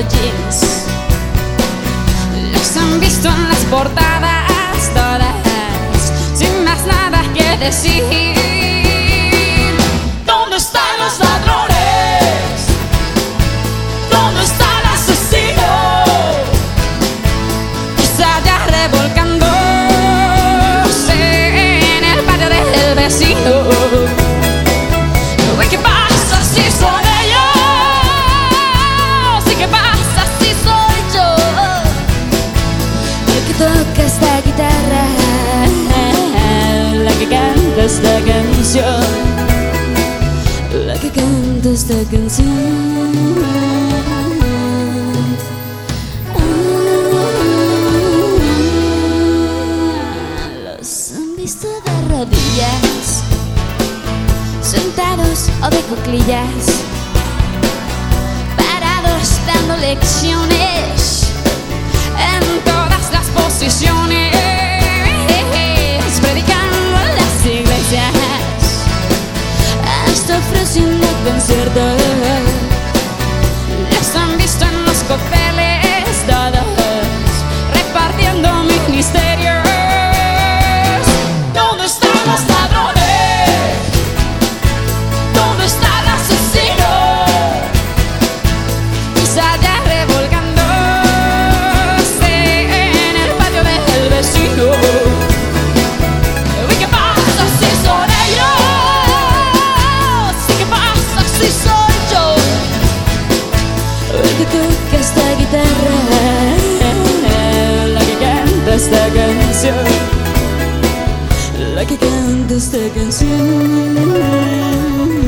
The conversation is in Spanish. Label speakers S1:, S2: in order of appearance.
S1: jeans. Los han visto en las portadas todas, sin más nada que decir. ¿Dónde están los ladrones? ¿Dónde está el asesino? Quizá ya revolcándose en el patio del vecino. ¿Qué pasa si son ellos? ¿Y qué pasa si soy yo? El que toca esta guitarra, la que canta esta canción, la que canta esta canción. Los han visto de rodillas, sentados o de cuclillas, parados dando lecciones en todas las posiciones, predicando en las iglesias, hasta ofreciendo conciertos. Los han visto en los cócteles todos, repartiendo ministerios. ¿Dónde están los ladrones? ¿Dónde está el asesino? Quizá ya revolcándose en el patio del vecino. ¿Y qué pasa si son ellos? ¿Y qué pasa si soy yo? El que toca esta guitarra, la que canta esta canción, la que canta esta canción.